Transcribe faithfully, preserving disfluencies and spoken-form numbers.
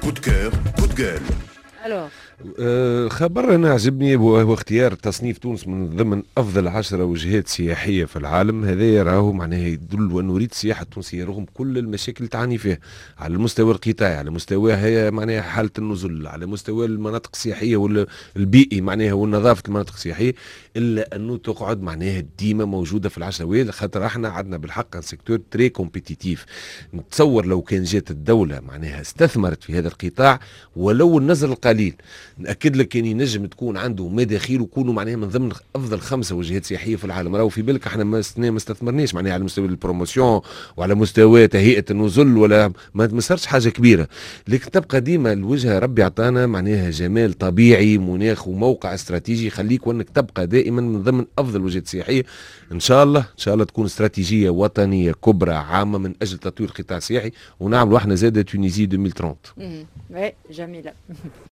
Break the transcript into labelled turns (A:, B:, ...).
A: coup de cœur, coup de gueule.
B: الوغ
C: أه خبر انا عجبني وهو اختيار تصنيف تونس من ضمن افضل عشرة وجهات سياحيه في العالم. هذا راهو معناه يدل وانه نريد السياحه التونسيه رغم كل المشاكل اللي تعاني فيها على المستوى القطاعي، على مستوى هي معناها حاله النزل، على مستوى المناطق السياحيه والبيئي معناها ونظافه المناطق السياحيه، الا انه تقعد معناها ديما موجوده في العشرة وين، خاطر احنا عندنا بالحق سيكتور تري كومبيتيتيف. نتصور لو كان جات الدوله معناها استثمرت في هذا القطاع ولو النظر القليل، ناكد لك كان ينجم تكون عنده مداخيل ويكونوا معناها من ضمن افضل خمسه وجهات سياحيه في العالم. راهو في بالك احنا ما ما استثمرناش معناها على مستوى البروموسيون وعلى مستوى تهيئه النزل، ولا ما صارش حاجه كبيره، لكن تبقى ديما الوجهه ربي عطانا معناها جمال طبيعي، مناخ وموقع استراتيجي يخليك وانك تبقى دائما من ضمن افضل وجهات سياحيه. ان شاء الله ان شاء الله تكون استراتيجيه وطنيه كبرى عامه من اجل تطوير القطاع السياحي، ونعملوا احنا زاده تونيزي ألفين وثلاثين.
B: ايه جميله.